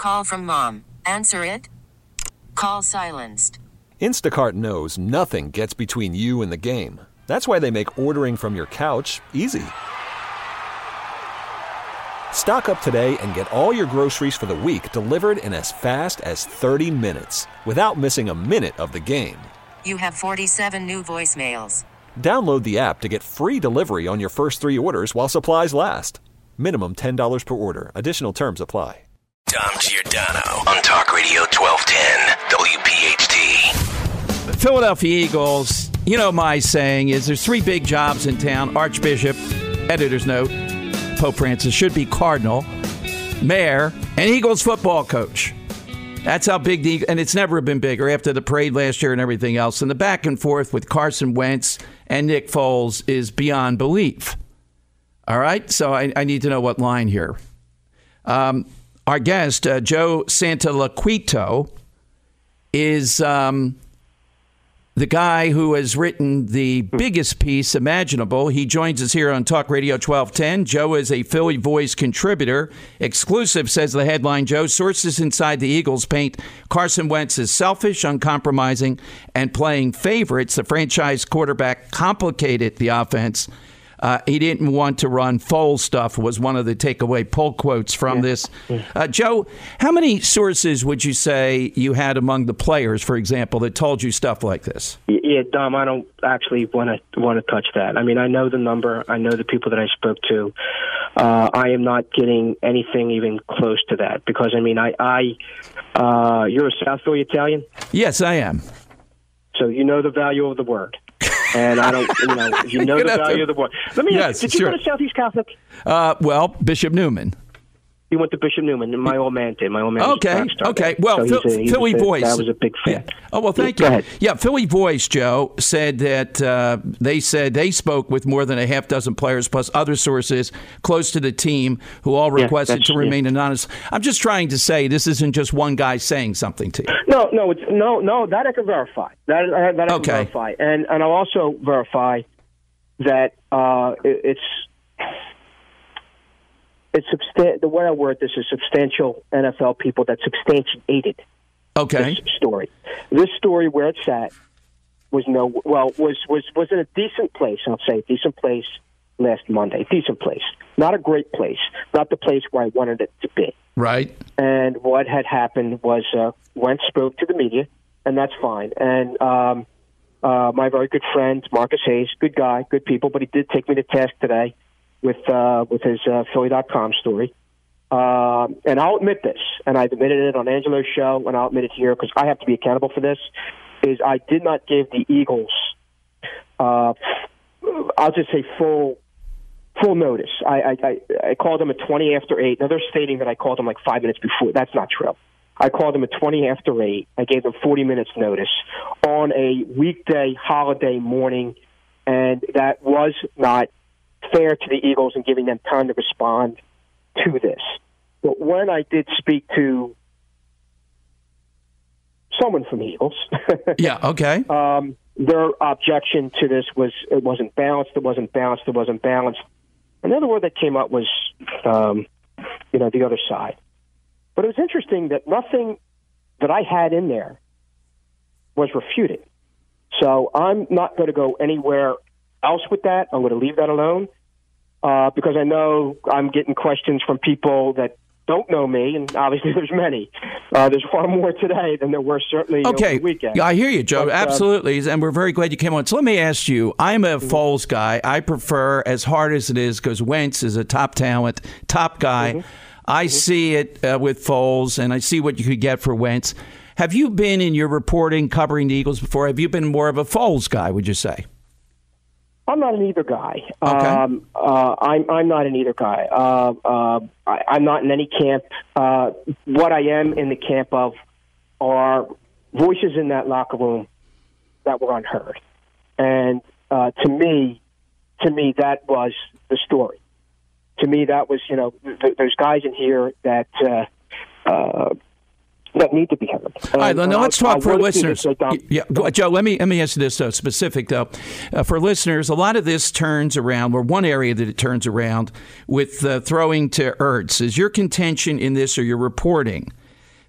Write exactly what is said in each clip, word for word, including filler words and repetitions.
Call from mom. Answer it. Call silenced. Instacart knows nothing gets between you and the game. That's why they make ordering from your couch easy. Stock up today and get all your groceries for the week delivered in as fast as thirty minutes without missing a minute of the game. You have forty-seven new voicemails. Download the app to get free delivery on your first three orders while supplies last. Minimum ten dollars per order. Additional terms apply. Dom Giordano on Talk Radio twelve ten W P H T. Philadelphia Eagles, you know my saying is there's three big jobs in town. Archbishop, editor's note, Pope Francis should be cardinal, mayor, and Eagles football coach. That's how big the, and it's never been bigger after the parade last year and everything else. And the back and forth with Carson Wentz and Nick Foles is beyond belief. All right, so I, I need to know what line here. Um, our guest, uh, Joe Santoliquito, is um, the guy who has written the biggest piece imaginable. He joins us here on Talk Radio twelve ten. Joe is a Philly Voice contributor. Exclusive, says the headline, Joe. Sources inside the Eagles paint Carson Wentz as selfish, uncompromising, and playing favorites. The franchise quarterback complicated the offense. Uh, he didn't want to run Foles stuff was one of the takeaway pull quotes from yeah. this. Uh, Joe, how many sources would you say you had among the players, for example, that told you stuff like this? Yeah, Dom, I don't actually want to want to touch that. I mean, I know the number. I know the people that I spoke to. Uh, I am not getting anything even close to that because, I mean, I, I uh, you're a South Philly Italian? Yes, I am. So you know the value of the word. And I don't, you know, you know the value to, of the word. Let me yes, ask, did you sure. go to Southeast Catholic? Uh, well, Bishop Newman. You went to Bishop Newman, and my old man did. My old man okay, was a okay. Well, so Phil, a, Philly a, Voice. That was a big fan. Yeah. Oh, well, thank yeah, you. Go ahead. Yeah, Philly Voice, Joe, said that uh, they said they spoke with more than a half dozen players plus other sources close to the team who all requested yeah, to remain yeah. anonymous. I'm just trying to say this isn't just one guy saying something to you. No, no, it's, no, no. That I can verify. That, that I okay. can verify. And, and I'll also verify that uh, it, it's... It's substan- the way I word this is substantial N F L people that substantiated okay. this story. This story where it's at was no well was was was in a decent place. I'll say a decent place last Monday. Decent place, not a great place, not the place where I wanted it to be. Right. And what had happened was uh, Wentz spoke to the media, and that's fine. And um, uh, my very good friend Marcus Hayes, good guy, good people, but he did take me to task today with uh, with his uh, Philly dot com story. Uh, and I'll admit this, and I've admitted it on Angelo's show, and I'll admit it here because I have to be accountable for this, is I did not give the Eagles, uh, I'll just say full full notice. I, I, I, I called them at twenty after eight. Now, they're stating that I called them like five minutes before. That's not true. I called them at twenty after eight. I gave them forty minutes notice on a weekday holiday morning, and that was not fair to the Eagles and giving them time to respond to this. But when I did speak to someone from the Eagles, yeah, okay, um, their objection to this was it wasn't balanced, it wasn't balanced, it wasn't balanced. Another word that came up was, um, you know, the other side. But it was interesting that nothing that I had in there was refuted. So I'm not going to go anywhere else with that. I'm going to leave that alone uh, because I know I'm getting questions from people that don't know me, and obviously there's many. Uh, there's far more today than there were certainly okay. over the weekend. I hear you, Joe. But, uh, absolutely, and we're very glad you came on. So let me ask you, I'm a mm-hmm. Foles guy. I prefer, as hard as it is, because Wentz is a top talent, top guy. Mm-hmm. I mm-hmm. see it uh, with Foles, and I see what you could get for Wentz. Have you been in your reporting covering the Eagles before? Have you been more of a Foles guy, would you say? I'm not an either guy. Okay. Um, uh, I'm, I'm not an either guy. Uh, uh, I, I'm not in any camp. Uh, what I am in the camp of are voices in that locker room that were unheard. And uh, to me, to me, that was the story. To me, that was, you know, th- there's guys in here that uh, uh, that need to be heard. All right, and, now let's I'll, talk I'll for listeners. This, uh, yeah, go, Joe, let me let me ask you this, though, specific, though. Uh, for listeners, a lot of this turns around, or one area that it turns around, with uh, throwing to Ertz. Is your contention in this, or your reporting,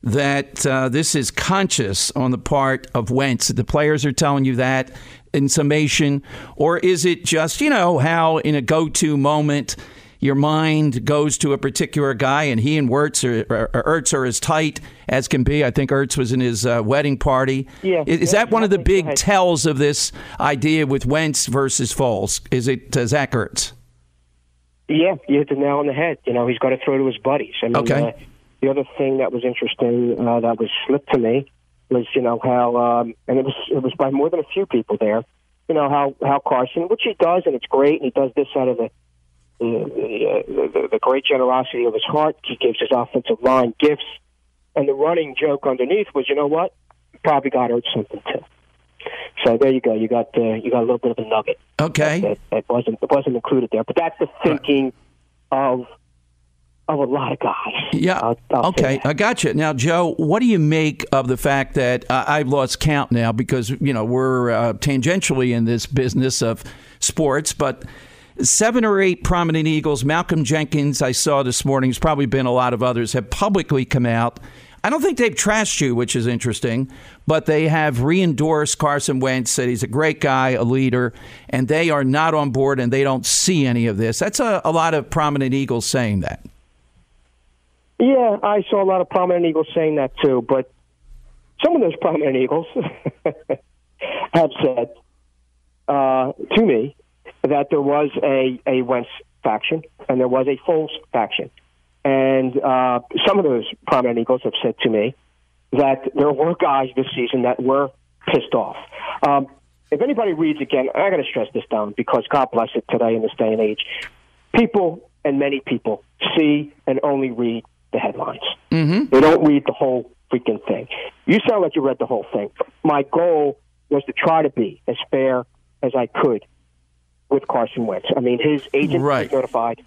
that uh, this is conscious on the part of Wentz? The players are telling you that in summation, or is it just, you know, how in a go-to moment your mind goes to a particular guy, and he and Wirtz are, or, or Ertz are as tight as can be? I think Ertz was in his uh, wedding party. Yeah, is, is yeah, that one of the big ahead. tells of this idea with Wentz versus Foles? Is it uh, Zach Ertz? Yeah, you hit the nail on the head. You know, he's got to throw to his buddies. I mean, Okay. Uh, the other thing that was interesting uh, that was slipped to me was, you know, how, um, and it was it was by more than a few people there, you know, how, how Carson, which he does, and it's great, and he does this out of the the, the, the, the great generosity of his heart. He gives his offensive line gifts. And the running joke underneath was, you know what? Probably got hurt something, too. So there you go. You got uh, you got a little bit of a nugget. Okay. That, that wasn't it wasn't included there, but that's the thinking right. of of a lot of guys. Yeah. I'll, I'll okay. I got you. Now, Joe, what do you make of the fact that uh, I've lost count now because, you know, we're uh, tangentially in this business of sports, but seven or eight prominent Eagles, Malcolm Jenkins, I saw this morning, there's probably been a lot of others, have publicly come out. I don't think they've trashed you, which is interesting, but they have re-endorsed Carson Wentz, said he's a great guy, a leader, and they are not on board and they don't see any of this. That's a, a lot of prominent Eagles saying that. Yeah, I saw a lot of prominent Eagles saying that too, but some of those prominent Eagles have said uh, to me that there was a, a Wentz faction and there was a Foles faction. And uh, some of those prominent Eagles have said to me that there were guys this season that were pissed off. Um, if anybody reads again, I got to stress this down because God bless it today in this day and age, people and many people see and only read the headlines. Mm-hmm. They don't read the whole freaking thing. You sound like you read the whole thing. My goal was to try to be as fair as I could with Carson Wentz. I mean, his agent right. was notified.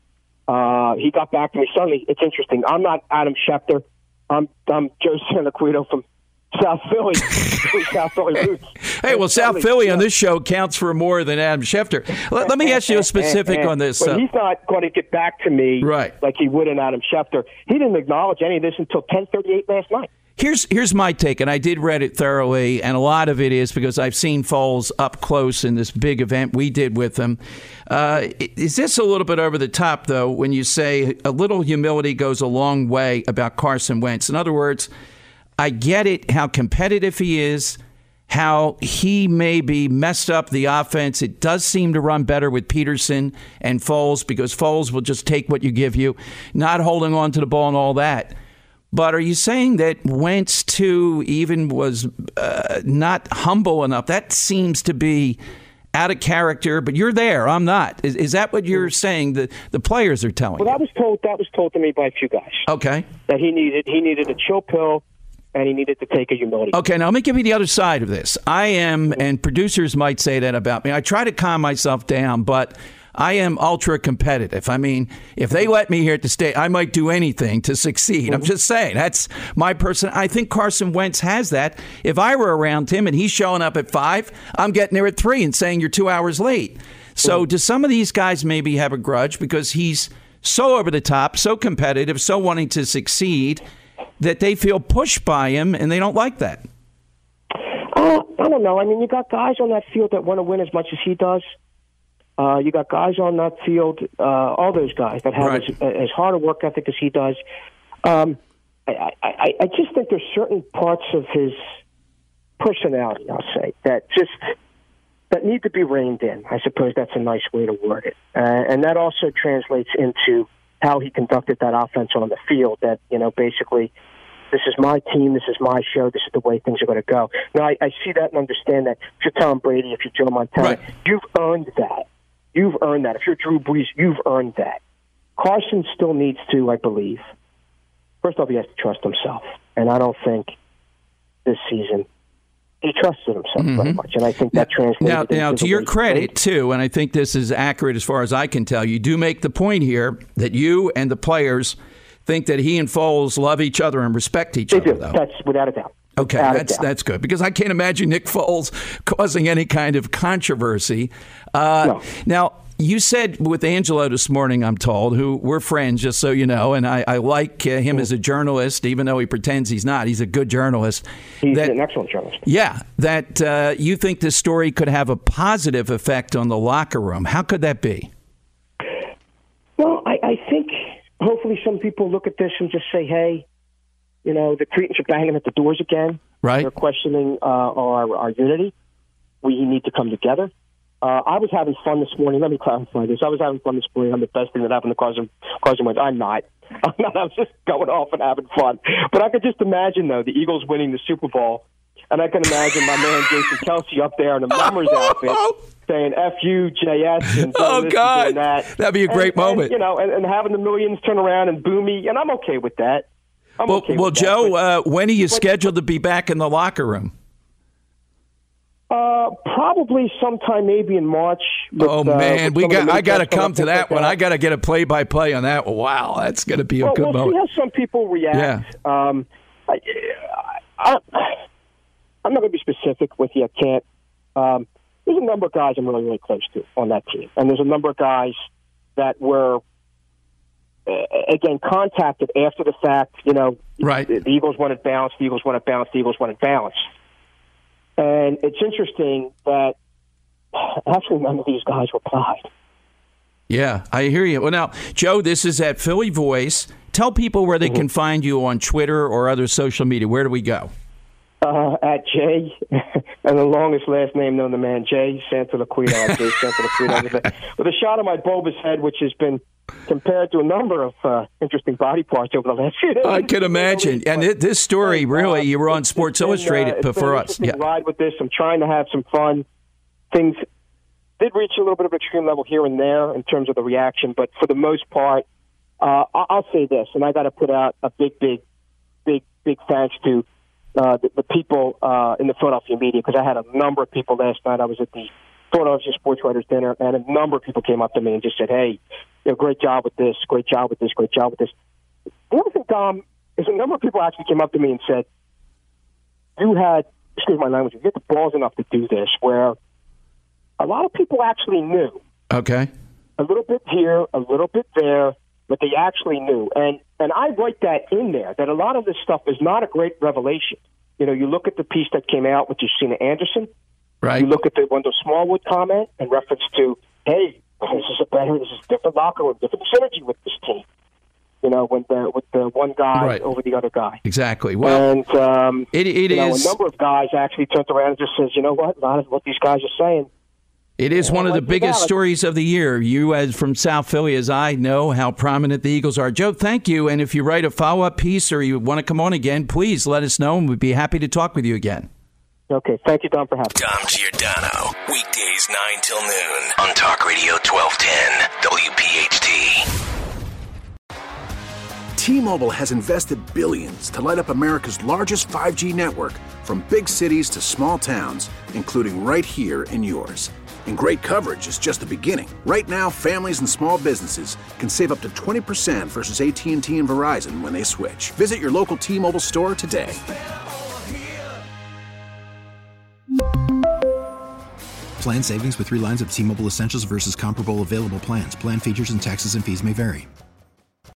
Uh, he got back to me suddenly. It's interesting. I'm not Adam Schefter. I'm I'm Joe Santaquito from South Philly. South Philly roots. Hey, well, South Philly, Philly on this show counts for more than Adam Schefter. Let, let me ask you a specific and, and, on this. But uh, he's not going to get back to me right. like he would in Adam Schefter. He didn't acknowledge any of this until ten thirty-eight last night. Here's here's my take, and I did read it thoroughly, and a lot of it is because I've seen Foles up close in this big event we did with him. Uh, is this a little bit over the top, though, when you say a little humility goes a long way about Carson Wentz? In other words, I get it, how competitive he is, how he maybe messed up the offense. It does seem to run better with Peterson and Foles because Foles will just take what you give you, not holding on to the ball and all that. But are you saying that Wentz, too, even was uh, not humble enough? That seems to be out of character, but you're there. I'm not. Is, is that what you're saying the, the players are telling well, you? Well, that was told that was told to me by a few guys. Okay. That he needed he needed a chill pill and he needed to take a humility. Okay, now let me give you the other side of this. I am, and producers might say that about me, I try to calm myself down, but I am ultra competitive. I mean, if they let me here at the state, I might do anything to succeed. Mm-hmm. I'm just saying, that's my person. I think Carson Wentz has that. If I were around him and he's showing up at five, I'm getting there at three and saying you're two hours late. So mm-hmm. do some of these guys maybe have a grudge because he's so over the top, so competitive, so wanting to succeed that they feel pushed by him and they don't like that? Uh, I don't know. I mean, you got guys on that field that want to win as much as he does. Uh, you got guys on that field, uh, all those guys that have right. as, as hard a work ethic as he does. Um, I, I, I just think there's certain parts of his personality, I'll say, that just that need to be reined in. I suppose that's a nice way to word it. Uh, and that also translates into how he conducted that offense on the field, that, you know, basically, this is my team, this is my show, this is the way things are going to go. Now, I, I see that and understand that. If you're Tom Brady, if you're Joe Montana, right. you've earned that. You've earned that. If you're Drew Brees, you've earned that. Carson still needs to, I believe, first off, he has to trust himself. And I don't think this season he trusted himself mm-hmm. very much. And I think that translates now, now to your credit, too, and I think this is accurate as far as I can tell, you do make the point here that you and the players think that he and Foles love each other and respect each they other, do. though. That's without a doubt. Okay, without that's that's good, because I can't imagine Nick Foles causing any kind of controversy. Uh, no. Now, you said with Angelo this morning, I'm told, who we're friends, just so you know, and I, I like uh, him as a journalist, even though he pretends he's not. He's a good journalist. He's that, an excellent journalist. Yeah, that uh, you think this story could have a positive effect on the locker room. How could that be? Well, I, I think hopefully some people look at this and just say, hey, you know, the Cretans are banging at the doors again. Right. They're questioning uh, our, our unity. We need to come together. Uh, I was having fun this morning. Let me clarify this. I was having fun this morning. I'm the best thing that happened to Carson, Carson Wentz. I'm not. I'm not. I was just going off and having fun. But I could just imagine, though, the Eagles winning the Super Bowl. And I can imagine my man Jason Kelsey up there in a Mummers outfit saying F you, J S, and oh, this God. and that. That'd be a great and, moment. And, you know, and, and having the millions turn around and boo me. And I'm okay with that. I'm well, okay well with Joe, that, but, uh, when are you but, scheduled to be back in the locker room? Uh, probably sometime maybe in March. With, oh man, uh, we got. I got to come to that like one. that. I got to get a play-by-play on that. Wow, that's going to be a well, good we'll moment. See how some people react. Yeah. Um, I, I, I'm not going to be specific with you. I can't. Um, there's a number of guys I'm really, really close to on that team, and there's a number of guys that were uh, again contacted after the fact. You know, right? The, the Eagles wanted balance. The Eagles wanted balance. The Eagles wanted balance. And it's interesting that actually none of these guys replied. Yeah, I hear you. Well, now, Joe, this is at Philly Voice. Tell people where they mm-hmm. can find you on Twitter or other social media. Where do we go? Uh, at Jay, and the longest last name known to man, Jay Santalaquita. Jay Santalaquita with, a, with a shot of my bulbous head, which has been compared to a number of uh, interesting body parts over the last few days. I can imagine. And it, this story, really, you were on Sports been, Illustrated uh, before us. Yeah. Ride with this. I'm trying to have some fun. Things did reach a little bit of extreme level here and there in terms of the reaction, but for the most part, uh, I'll say this, and I got to put out a big, big, big, big thanks to uh, the, the people uh, in the Philadelphia media, because I had a number of people last night. I was at the Philadelphia Sports Writers Dinner, and a number of people came up to me and just said, hey, you know, great job with this, great job with this, great job with this. The other thing, Dom, is a number of people actually came up to me and said, you had, excuse my language, you get the balls enough to do this, where a lot of people actually knew. Okay. A little bit here, a little bit there, but they actually knew. And and I write that in there, that a lot of this stuff is not a great revelation. You know, you look at the piece that came out with Justina Anderson. Right. You look at the Wendell Smallwood comment in reference to, hey, this is a better, this is a different locker room, different synergy with this team. You know, with the with the one guy right. over the other guy. Exactly. Well, and um, it, it you know, is a number of guys actually turned around and just says, you know what, a lot of what these guys are saying. It is one of the biggest stories of the year. You, as from South Philly, as I know how prominent the Eagles are. Joe, thank you. And if you write a follow-up piece or you want to come on again, please let us know, and we'd be happy to talk with you again. Okay. Thank you, Dom, for having me. Dom Giordano, weekdays nine till noon on Talk Radio twelve ten W P H T. T-Mobile has invested billions to light up America's largest five G network, from big cities to small towns, including right here in yours. And great coverage is just the beginning. Right now, families and small businesses can save up to twenty percent versus A T and T and Verizon when they switch. Visit your local T-Mobile store today. Plan savings with three lines of T-Mobile Essentials versus comparable available plans. Plan features and taxes and fees may vary.